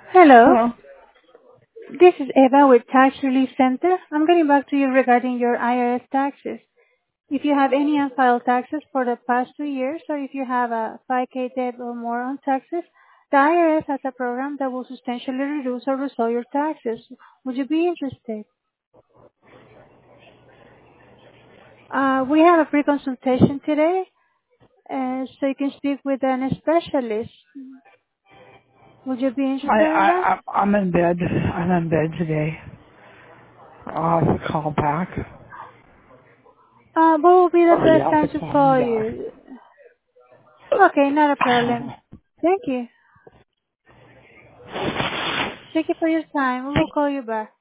Hello, Hello. this is Eva with Tax Relief Center. I'm getting back to you regarding your IRS taxes. If you have any unfiled taxes for the past 2 years, or if you have a 5K debt or more on taxes, the IRS has a program that will substantially reduce or resolve your taxes. Would you be interested? We have a free consultation today, so you can speak with an specialist. Would you be interested in that? I'm in bed. I'm in bed today. I'll have to call back. What will be the Or you best have time to to call me call back. you? Okay, not a problem. Thank you. Thank you for your time. We will call you back.